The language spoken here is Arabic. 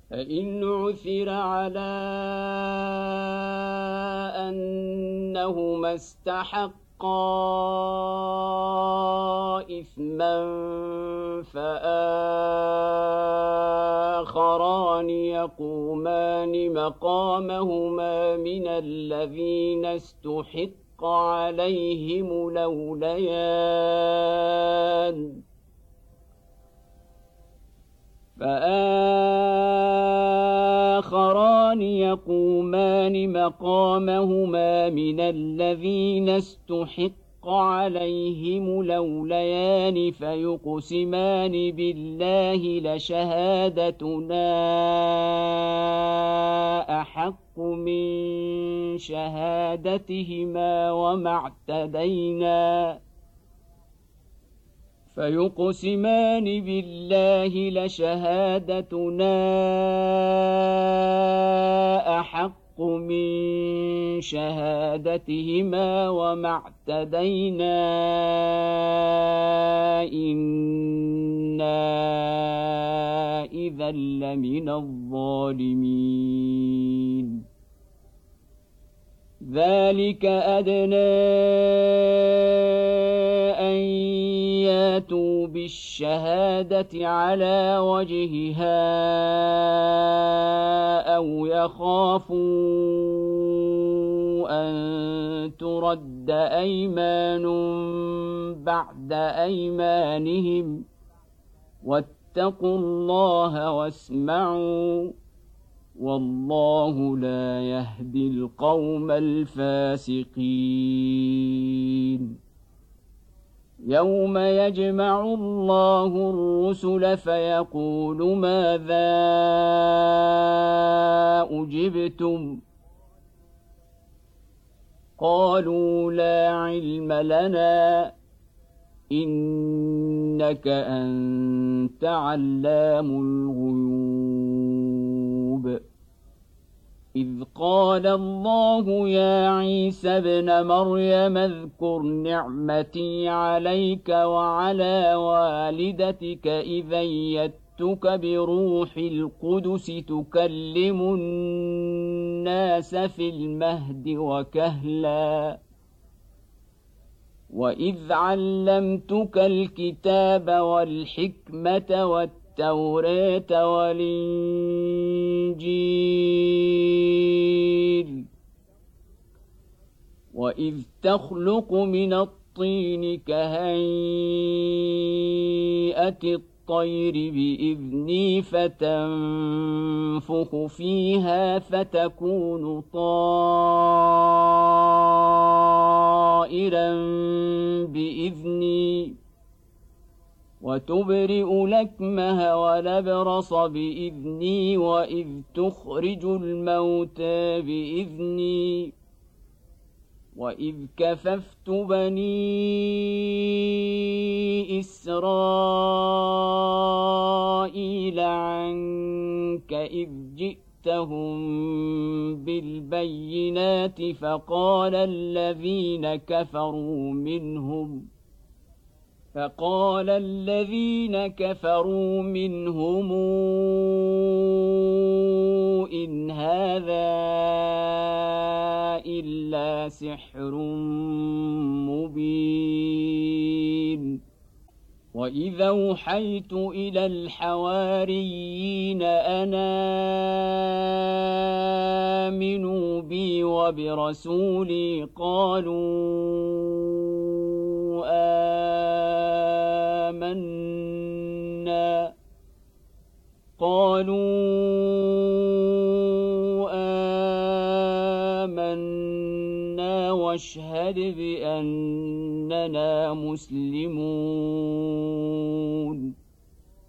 فإن عثر على أنهما استحقا إثما فآخران يقومان مقامهما من الذين استحق عليهم الأوليان فآخران يقومان مقامهما من الذين استحق عليهم الأوليان فيقسمان بالله لشهادتنا أحق من شهادتهما وما اعتدينا إنا إذا لمن الظالمين ذلك أدنى أن ياتوا بالشهادة على وجهها أو يخافوا أن ترد أيمان بعد أيمانهم واتقوا الله واسمعوا والله لا يهدي القوم الفاسقين يوم يجمع الله الرسل فيقول ماذا أجبتم قالوا لا علم لنا إنك أنت علام الغيوب إذ قال الله يا عيسى ابن مريم اذكر نعمتي عليك وعلى والدتك إذ أيدتك بروح القدس تكلم الناس في المهد وكهلا وإذ علمتك الكتاب والحكمة والتوراة والإنجيل وإذ تخلق من الطين كهيئة الطير بإذني فتنفخ فيها فتكون طائرا بإذني وتبرئ الأكمه والأبرص بإذني وإذ تخرج الموتى بإذني وإذ كففت بني إسرائيل عنك إذ جئتهم بالبينات فقال الذين كفروا منهم إن هذا إلا سحر مبين وإذا أوحيت إلى الحواريين أن آمنوا بي وبرسولي آمنا واشهد بأننا مسلمون